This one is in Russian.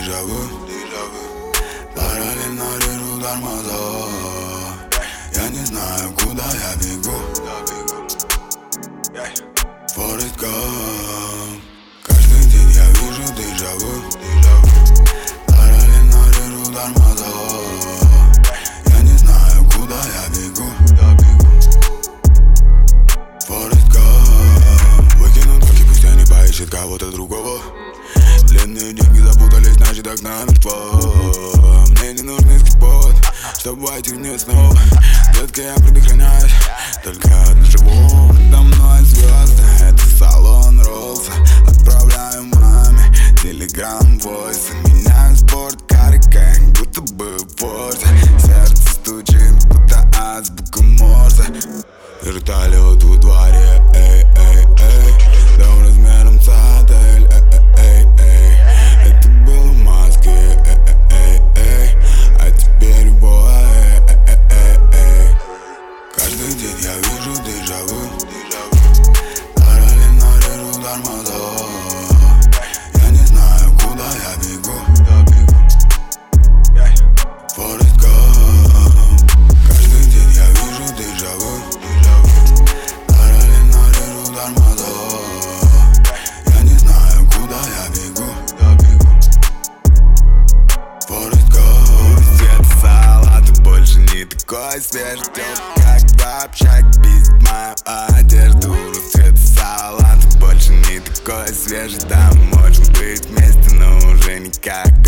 дежавю. Параллельно режу тормоза. Я не знаю, куда я бегу. Форест Гамп. Каждый день я вижу дежавю. Параллельно режу тормоза. Я не знаю, куда я бегу. Форест Гамп. Выкину токи, пусть я не поищет кого-то другого. Длинные деньги запутались, значит окна мертво. Мне не нужен скипот, чтобы войти в нее снова. Детка, я предохраняюсь, только одно живу. Предо мной звезды, это салон Роллса. Отправляю маме телеграм-войсы. Меняю спорткары, как будто бы в форсе. Сердце стучит, будто азбука Морзе. Вертолет во дворе, эй, эй, эй. Дом размером с отель, эй, эй, эй. Это было в Москве, эй, эй, эй. А теперь бой, эй, эй, эй. Каждый день я вижу дежавю. Параллельно режу тормоза. Я не знаю, куда я бегу. Форест Гамп. Каждый день я вижу дежавю. Параллельно режу тормоза. Я не знаю, куда я бегу. Форест Гамп. Цвет салата больше не такой свежий. Как в общаге бесит мою одежду. Цвет салата больше не такой свежий. Да, можем быть вместе, но уже никак.